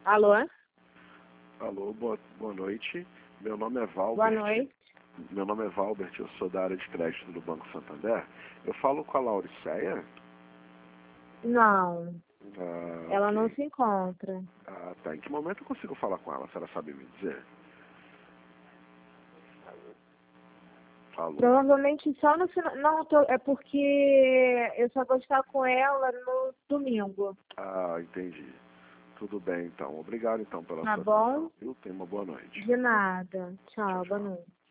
Alô? Alô, boa noite. Meu nome é Valbert. Boa noite. Meu nome é Valbert, eu sou da área de crédito do Banco Santander. Eu falo com a Lauriceia? Não, ela Ok. não se encontra. Ah, tá. Em que momento eu consigo falar com ela? A senhora sabe me dizer? Alô? Provavelmente só no final. Não, é porque eu só vou estar com ela no domingo. Ah, entendi. Tudo bem, então. Obrigado, então, pela Tá sua bom? atenção, viu? Tenha uma boa noite. De nada. Tchau, Tchau, boa tchau. noite.